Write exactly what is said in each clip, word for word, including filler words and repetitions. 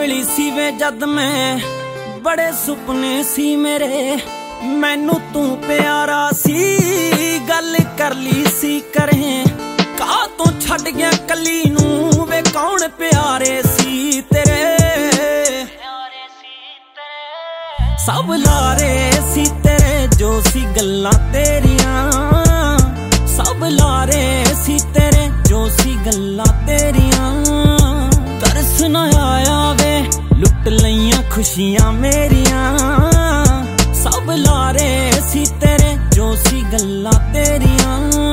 मिली सी वे जद मैं बड़े सुपने सी मेरे, मैनू तू प्यारा सी गल कर ली सी करें का तू छड़ गया कली नू वे कौन प्यारे सी तेरे, सब लारे सी तेरे जो सी गल्लां तेरियां, सब लारे सी तेरे जो सी गल्लां तेरियां। तरस ना आया वे लुट लईयां खुशियां मेरियां, सब लारे सी तेरे जो सी गल्लां तेरियां।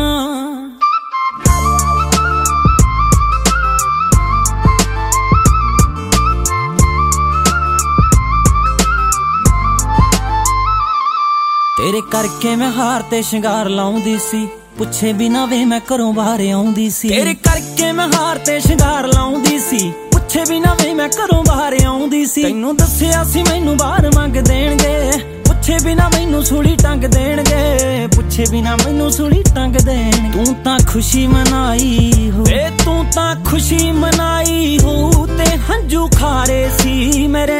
तेरे करके मैं हार ते शिंगार लाउंदी सी, पुछे बिना वे मैं घरों बाहर आउंदी सी। तेरे करके मैं हार ते शिंगार लाउंदी सी, पुछे बिना वे मैं घरों बाहर आउंदी सी। तैनू दस्सिया सी मैनू बाहर मंग देणगे, पुछे बिना मैनू सूली टंग देणगे, पुछे बिना मैनू सूली टंग देण। तू तां खुशी मनाई हो ए तू तां खुशी मनाई हो ते हंजू खारे सी मेरे,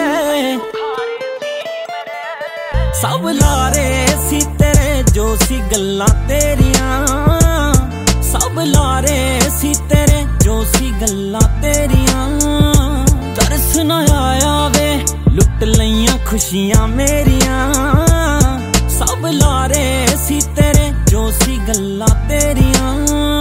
सब लारे सी तेरे जो सी गल्लां तेरियां, सब लारे सी तेरे जो सी गल्लां तेरियां। तरस ना आया वे लुट लईयां खुशियां मेरियां, सब लारे सी तेरे जो सी गल्लां तेरियां।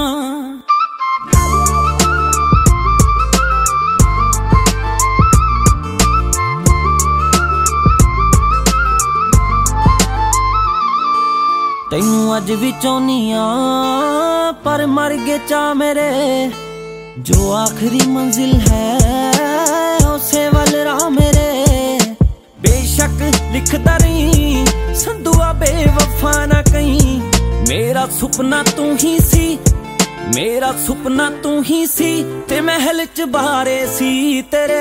तैनू अज भी चाहनी आ पर मर गए चा मेरे, जो आखिरी मंजिल है उसे वल राह मेरे। बेशक लिखदा रही संदुआ बेवफा ना कहीं, मेरा सुपना तू ही सी, मेरा सुपना तू ही सी ते महल च बारे सी तेरे,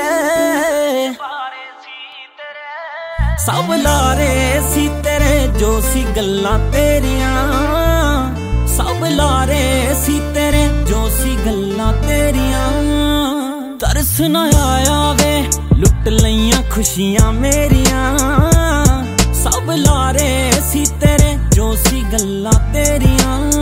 सब लारे सी तेरे जो सी गल्लां तेरियां, सब लारे सी तेरे जो सी गल्लां तेरियां। तरस ना आया वे लुट लईयां खुशियां मेरियां, सब लारे सी तेरे जो सी गल्लां तेरियां।